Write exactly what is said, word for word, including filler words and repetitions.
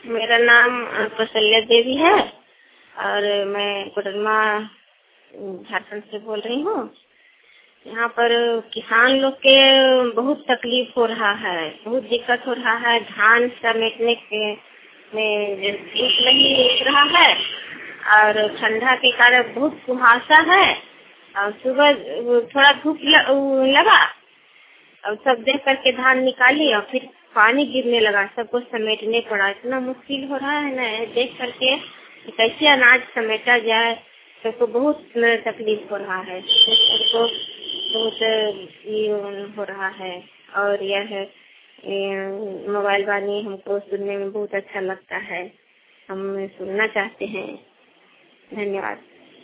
मेरा नाम कौशल्या देवी है और मैं कोडरमा झारखंड से बोल रही हूँ। यहाँ पर किसान लोग के बहुत तकलीफ हो रहा है, बहुत दिक्कत हो रहा है। धान समेटने के में धूप नहीं उठ रहा है और ठंडा के कारण बहुत कुहासा है और सुबह थोड़ा धूप लगा और सब देख करके धान निकाली और फिर पानी गिरने लगा, सबको समेटने पड़ा। इतना मुश्किल हो रहा है ना देख करके कि कैसे अनाज समेटा जाए, सबको बहुत तकलीफ हो रहा है, सबको बहुत ये हो रहा है। और यह मोबाइल वाणी हमको सुनने में बहुत अच्छा लगता है, हम सुनना चाहते हैं। धन्यवाद।